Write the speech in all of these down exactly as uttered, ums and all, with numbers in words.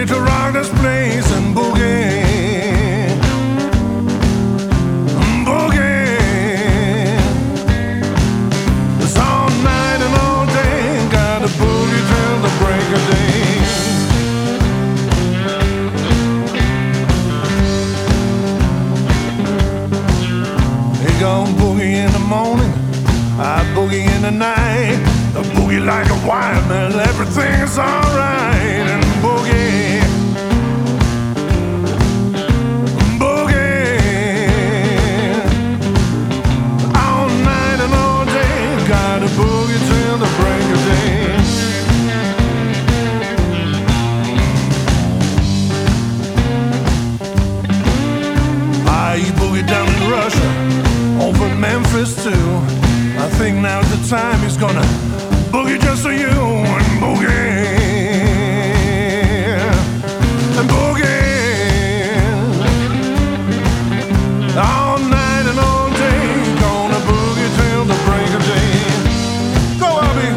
boogie to rock this place and boogie. Boogie in the morning, I boogie in the night. I boogie like a wild man, everything's alright. And boogie, boogie, all night and all day. Gotta boogie till the break of day. I boogie down in Russia, over Memphis too. I think now's the time he's gonna boogie just for you and boogie and boogie all night and all day. Gonna boogie till the break of day. Go, Abby.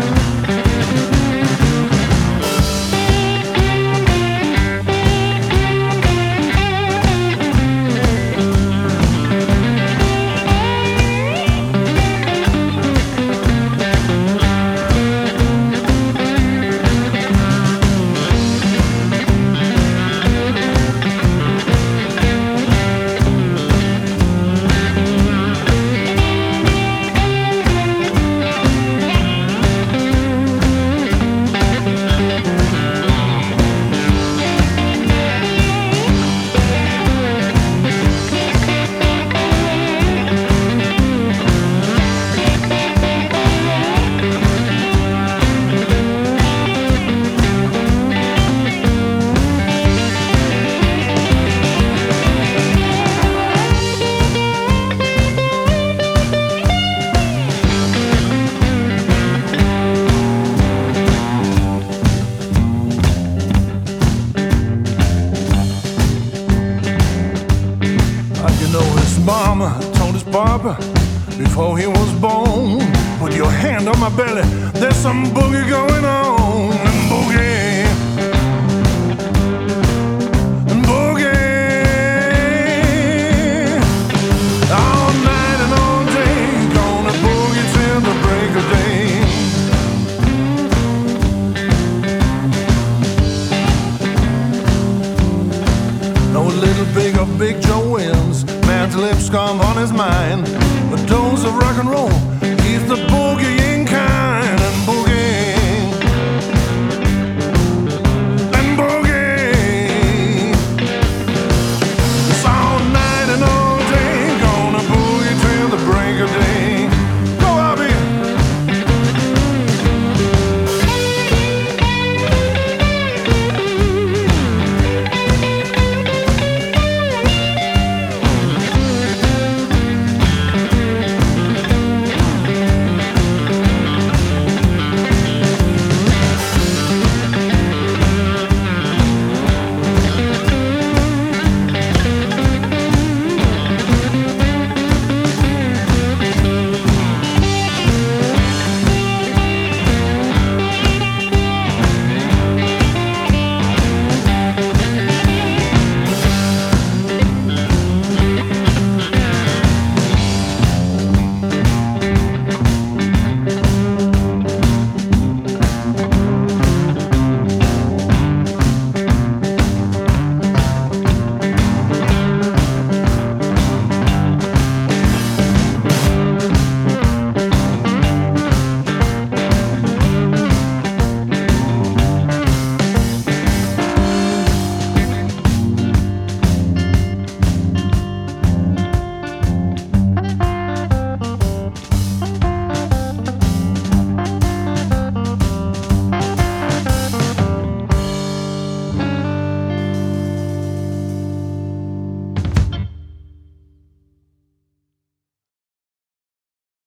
Mama told his papa before he was born, put your hand on my belly, there's some boogie going on. And boogie, and boogie, all night and all day. Gonna boogie till the break of day. No little big or big Joe Williams, man's lips come on his mind. But those of rock and roll